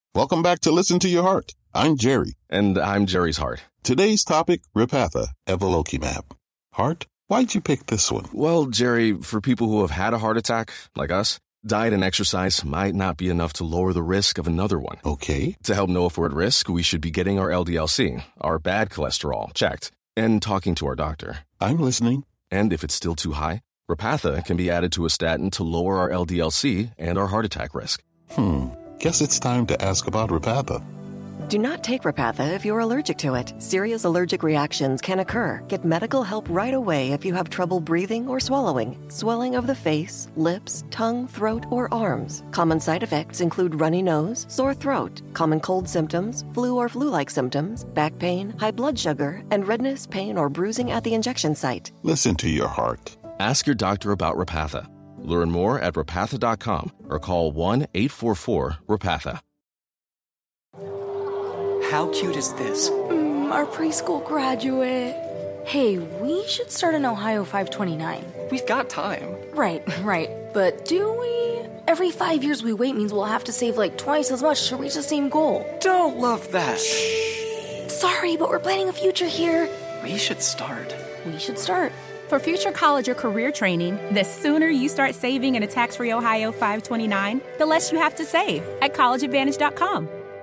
Welcome back to Listen to Your Heart. I'm Jerry. And I'm Jerry's heart. Today's topic, Repatha, Evolocumab. Heart, why'd you pick this one? Well, Jerry, for people who have had a heart attack, like us, diet and exercise might not be enough to lower the risk of another one. Okay. To help know if we're at risk, we should be getting our LDL-C, our bad cholesterol, checked, and talking to our doctor. I'm listening. And if it's still too high, Repatha can be added to a statin to lower our LDL-C and our heart attack risk. Guess it's time to ask about Repatha. Do not take Repatha if you're allergic to it. Serious allergic reactions can occur. Get medical help right away if you have trouble breathing or swallowing, swelling of the face, lips, tongue, throat, or arms. Common side effects include runny nose, sore throat, common cold symptoms, flu or flu-like symptoms, back pain, high blood sugar, and redness, pain, or bruising at the injection site. Listen to your heart. Ask your doctor about Repatha. Learn more at repatha.com or call 1-844-REPATHA. How cute is this? Our preschool graduate. Hey, we should start an Ohio 529. We've got time. Right. But do we? Every 5 years we wait means we'll have to save like twice as much to reach the same goal. Don't love that. Sorry, but we're planning a future here. We should start. For future college or career training, the sooner you start saving in a tax-free Ohio 529, the less you have to save at collegeadvantage.com.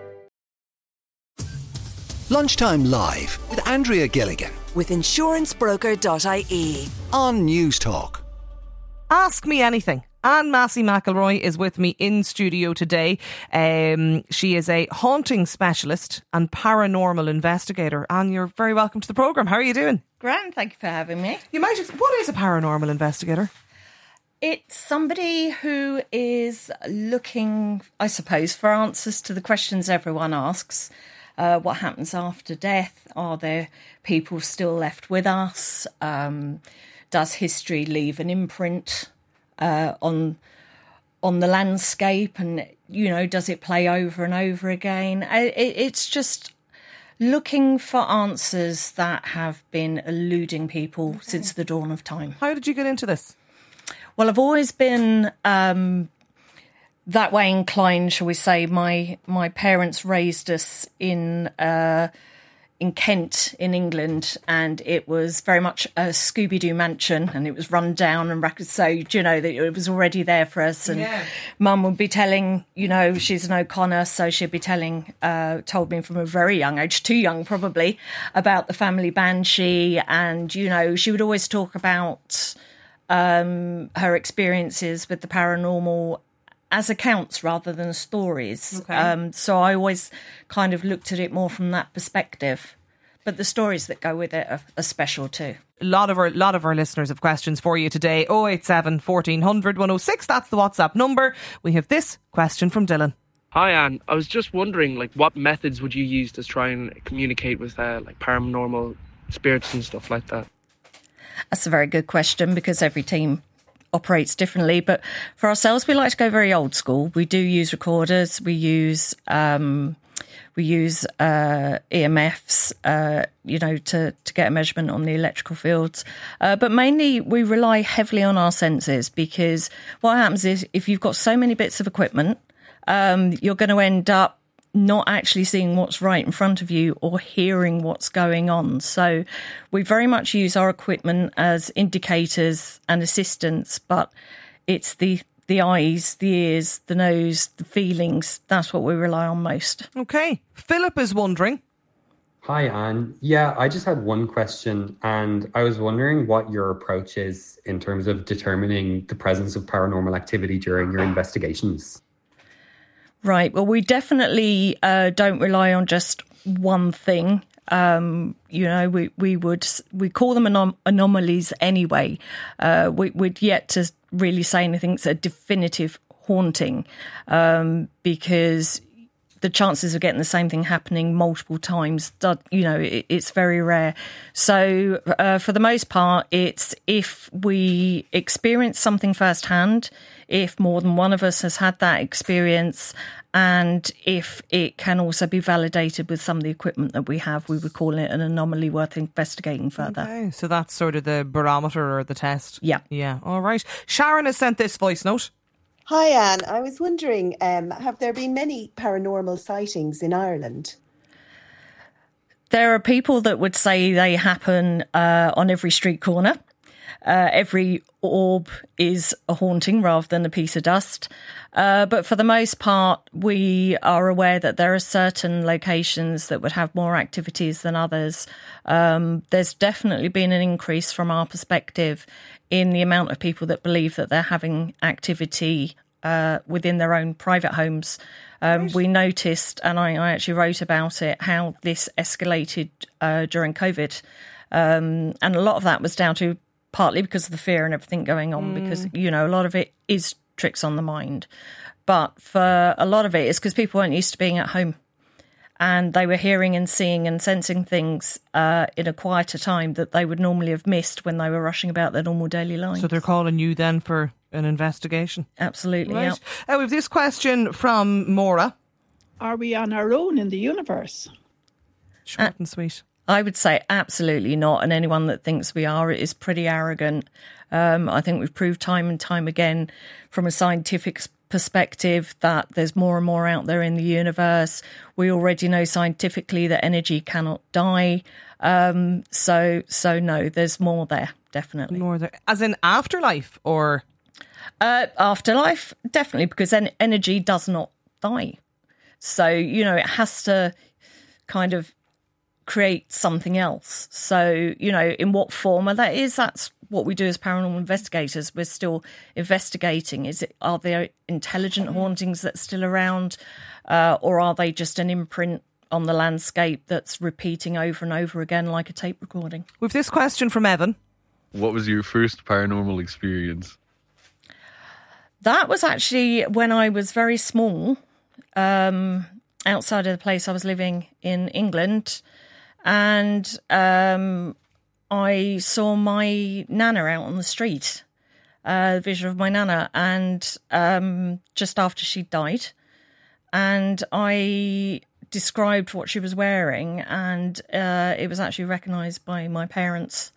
Lunchtime Live with Andrea Gilligan with insurancebroker.ie on News Talk. Ask Me Anything. Anne Massey McElroy is with me in studio today. She is a haunting specialist and paranormal investigator. Anne, you're very welcome to the programme. How are you doing? Grand, thank you for having me. What is a paranormal investigator? It's somebody who is looking, I suppose, for answers to the questions everyone asks. What happens after death? Are there people still left with us? Does history leave an imprint on the landscape? And, does it play over and over again? It's just looking for answers that have been eluding people since the dawn of time. How did you get into this? Well, I've always been that way inclined, shall we say. My parents raised us in Kent, in England, and it was very much a Scooby-Doo mansion, and it was run down and wrecked. So, that it was already there for us. And Mum would be telling, she's an O'Connor, so she'd be told me from a very young age, too young probably, about the family banshee. And, she would always talk about her experiences with the paranormal as accounts rather than stories. Okay. So I always kind of looked at it more from that perspective. But the stories that go with it are special too. A lot of our listeners have questions for you today. 087 1400 106. That's the WhatsApp number. We have this question from Dylan. Hi, Anne. I was just wondering, what methods would you use to try and communicate with paranormal spirits and stuff like that? That's a very good question because every team operates differently, but for ourselves we like to go very old school. We do use recorders, we use EMFs to get a measurement on the electrical fields, but mainly we rely heavily on our senses, because what happens is if you've got so many bits of equipment, you're going to end up not actually seeing what's right in front of you or hearing what's going on. So we very much use our equipment as indicators and assistants, but it's the eyes, the ears, the nose, the feelings. That's what we rely on most. Okay. Philip is wondering. Hi, Anne. Yeah, I just had one question, and I was wondering what your approach is in terms of determining the presence of paranormal activity during your investigations. Right. Well, we definitely don't rely on just one thing. We call them anomalies anyway. We'd yet to really say anything's a definitive haunting, because the chances of getting the same thing happening multiple times, it's very rare. So for the most part, it's if we experience something firsthand, if more than one of us has had that experience, and if it can also be validated with some of the equipment that we have, we would call it an anomaly worth investigating further. Okay, so that's sort of the barometer or the test. Yeah. Yeah, all right. Sharon has sent this voice note. Hi, Anne. I was wondering, have there been many paranormal sightings in Ireland? There are people that would say they happen on every street corner. Every orb is a haunting rather than a piece of dust. But for the most part, we are aware that there are certain locations that would have more activities than others. There's definitely been an increase from our perspective in the amount of people that believe that they're having activity within their own private homes. We noticed, and I actually wrote about it, how this escalated during COVID. And a lot of that was down to partly because of the fear and everything going on, because, you know, a lot of it is tricks on the mind. But for a lot of it, it's because people weren't used to being at home. And they were hearing and seeing and sensing things in a quieter time that they would normally have missed when they were rushing about their normal daily lives. So they're calling you then for an investigation? Absolutely, right. Yeah. We have this question from Maura. Are we on our own in the universe? Short and sweet. I would say absolutely not. And anyone that thinks we are is pretty arrogant. I think we've proved time and time again from a scientific perspective that there's more and more out there in the universe. We already know scientifically that energy cannot die. So no, there's more there, definitely. More there. As in afterlife or? Afterlife, definitely, because energy does not die. So, you know, it has to kind of create something else. So, you know, in what form that is, that's what we do as paranormal investigators. We're still investigating. Are there intelligent hauntings that's still around, or are they just an imprint on the landscape that's repeating over and over again like a tape recording? With this question from Evan. What was your first paranormal experience? That was actually when I was very small, outside of the place I was living in England. And I saw my nana out on the street, the vision of my nana, and just after she died. And I described what she was wearing, and it was actually recognised by my parents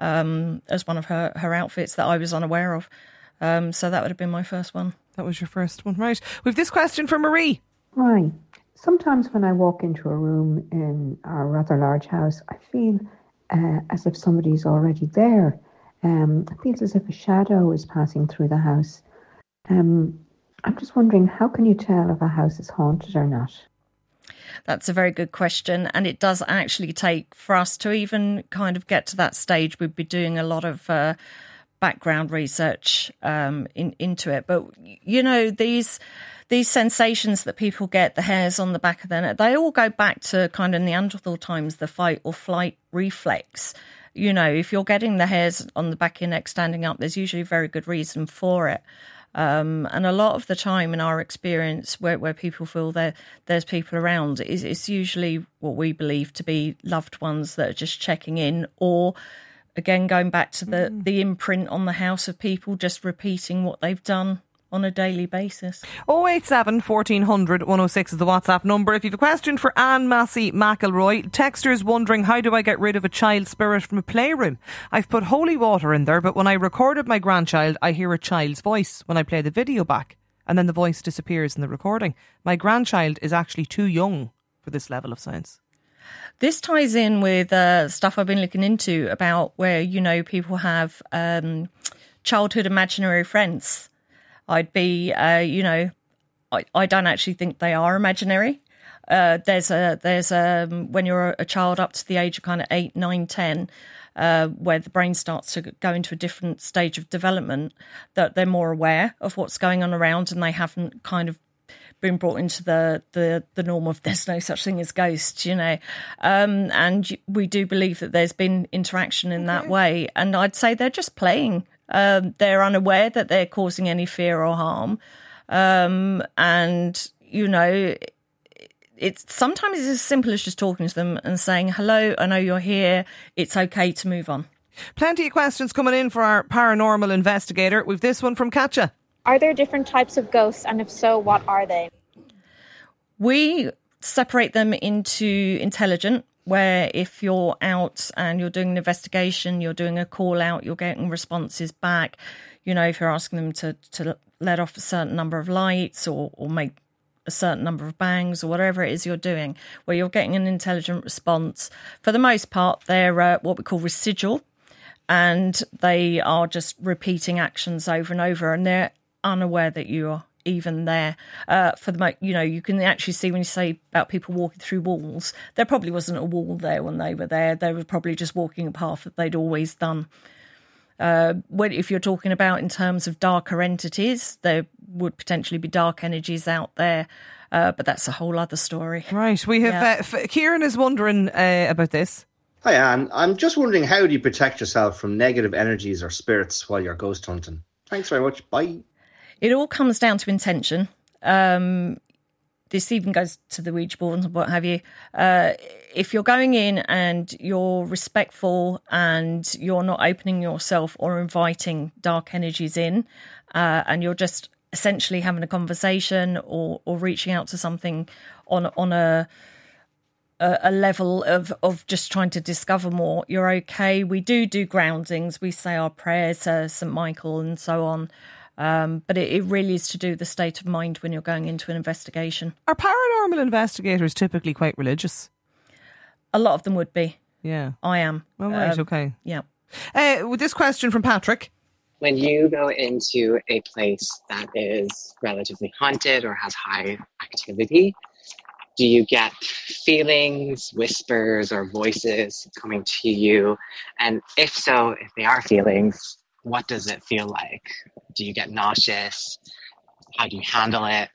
as one of her outfits that I was unaware of. So that would have been my first one. That was your first one, right. We've this question from Marie. Hi. Sometimes when I walk into a room in a rather large house, I feel as if somebody's already there. It feels as if a shadow is passing through the house. I'm just wondering, how can you tell if a house is haunted or not? That's a very good question. And it does actually take, for us to even kind of get to that stage, we'd be doing a lot of background research into it. But, you know, these sensations that people get, the hairs on the back of their neck, they all go back to kind of Neanderthal times, the fight or flight reflex. You know, if you're getting the hairs on the back of your neck standing up, there's usually a very good reason for it. And a lot of the time in our experience where people feel there's people around, it's usually what we believe to be loved ones that are just checking in, or again, going back to the imprint on the house of people just repeating what they've done on a daily basis. 087 1400 106 is the WhatsApp number. If you have a question for Anne Massey McElroy, texters wondering, how do I get rid of a child spirit from a playroom? I've put holy water in there, but when I recorded my grandchild, I hear a child's voice when I play the video back, and then the voice disappears in the recording. My grandchild is actually too young for this level of science. This ties in with stuff I've been looking into about where, you know, people have childhood imaginary friends. I'd be, you know, I don't actually think they are imaginary. There's when you're a child up to the age of kind of 8, 9, 10, where the brain starts to go into a different stage of development, that they're more aware of what's going on around, and they haven't kind of been brought into the norm of there's no such thing as ghosts, you know. And we do believe that there's been interaction in that way. And I'd say they're just playing. They're unaware that they're causing any fear or harm. And, you know, sometimes it's as simple as just talking to them and saying, hello, I know you're here. It's okay to move on. Plenty of questions coming in for our paranormal investigator. We've this one from Katja. Are there different types of ghosts, and if so, what are they? We separate them into intelligent, where if you're out and you're doing an investigation, you're doing a call out, you're getting responses back. You know, if you're asking them to let off a certain number of lights or make a certain number of bangs or whatever it is you're doing, where you're getting an intelligent response. For the most part, they're what we call residual, and they are just repeating actions over and over, and they're unaware that you are even there. You can actually see when you say about people walking through walls, there probably wasn't a wall there when they were there. They were probably just walking a path that they'd always done. If you're talking about in terms of darker entities, there would potentially be dark energies out there, but that's a whole other story. Right, we have Kieran is wondering about this. Hi Anne, I'm just wondering, how do you protect yourself from negative energies or spirits while you're ghost hunting? Thanks very much, bye. It all comes down to intention. This even goes to the Ouija board and what have you. If you're going in and you're respectful and you're not opening yourself or inviting dark energies in, and you're just essentially having a conversation or reaching out to something on a level of just trying to discover more, you're okay. We do groundings. We say our prayers, St. Michael and so on. But it really is to do with the state of mind when you're going into an investigation. Are paranormal investigators typically quite religious? A lot of them would be. Yeah. I am. Oh, right, okay. Yeah. With this question from Patrick. When you go into a place that is relatively haunted or has high activity, do you get feelings, whispers, or voices coming to you? And if so, if they are feelings, what does it feel like? Do you get nauseous? How do you handle it?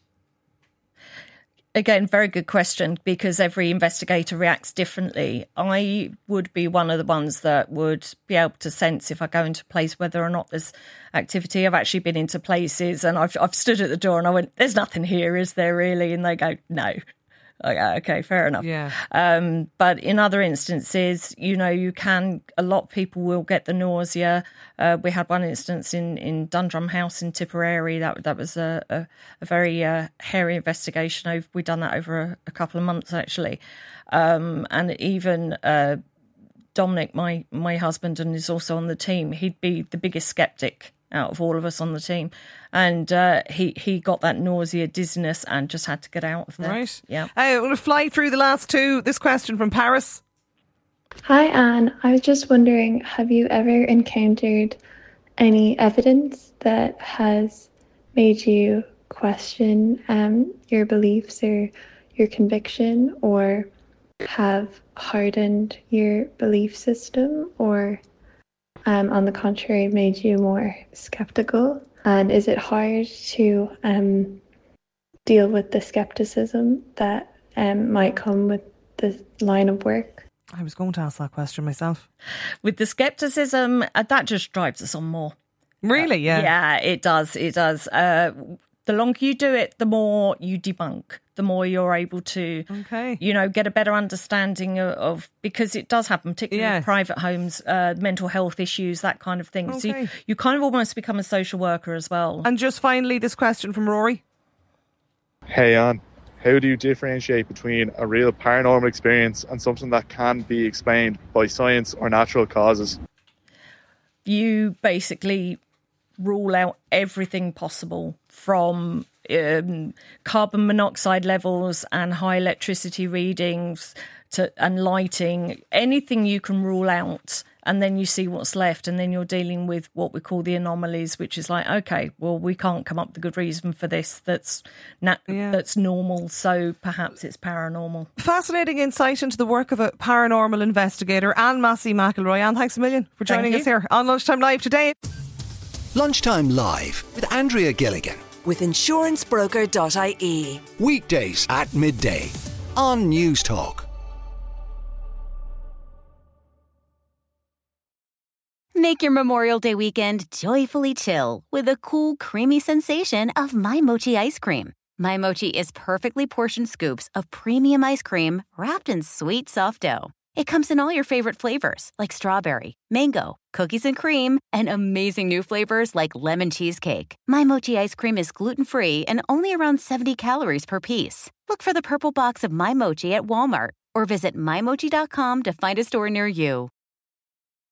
Again, very good question, because every investigator reacts differently. I would be one of the ones that would be able to sense if I go into a place whether or not there's activity. I've actually been into places and I've stood at the door and I went, "There's nothing here, is there really?" And they go, "No." Okay, fair enough. Yeah. But in other instances, a lot of people will get the nausea. We had one instance in Dundrum House in Tipperary. That was a very hairy investigation. We'd done that over a couple of months, actually. And even Dominic, my husband, and is also on the team, he'd be the biggest skeptic out of all of us on the team. And he got that nausea, dizziness, and just had to get out of there. Right. Yeah. I'm going to fly through the last two. This question from Paris. Hi, Anne. I was just wondering, have you ever encountered any evidence that has made you question your beliefs or your conviction, or have hardened your belief system, or on the contrary, made you more skeptical? And is it hard to deal with the skepticism that might come with the line of work? I was going to ask that question myself. With the skepticism, that just drives us on more. Really? Yeah. Yeah, it does. It does. The longer you do it, the more you debunk, the more you're able to, get a better understanding of, because it does happen, particularly in private homes, mental health issues, that kind of thing. Okay. So you kind of almost become a social worker as well. And just finally, this question from Rory. Hey, Anne. How do you differentiate between a real paranormal experience and something that can be explained by science or natural causes? You basically rule out everything possible, from carbon monoxide levels and high electricity readings and lighting, anything you can rule out, and then you see what's left, and then you're dealing with what we call the anomalies, which is like, okay, well, we can't come up with a good reason for this that's normal, so perhaps it's paranormal. Fascinating insight into the work of a paranormal investigator, Anne Massey McElroy. Anne, thanks a million for joining us here on Lunchtime Live today. Lunchtime Live with Andrea Gilligan. With insurancebroker.ie. Weekdays at midday on News Talk. Make your Memorial Day weekend joyfully chill with a cool, creamy sensation of My Mochi ice cream. My Mochi is perfectly portioned scoops of premium ice cream wrapped in sweet, soft dough. It comes in all your favorite flavors, like strawberry, mango, cookies and cream, and amazing new flavors like lemon cheesecake. My Mochi ice cream is gluten-free and only around 70 calories per piece. Look for the purple box of My Mochi at Walmart or visit MyMochi.com to find a store near you.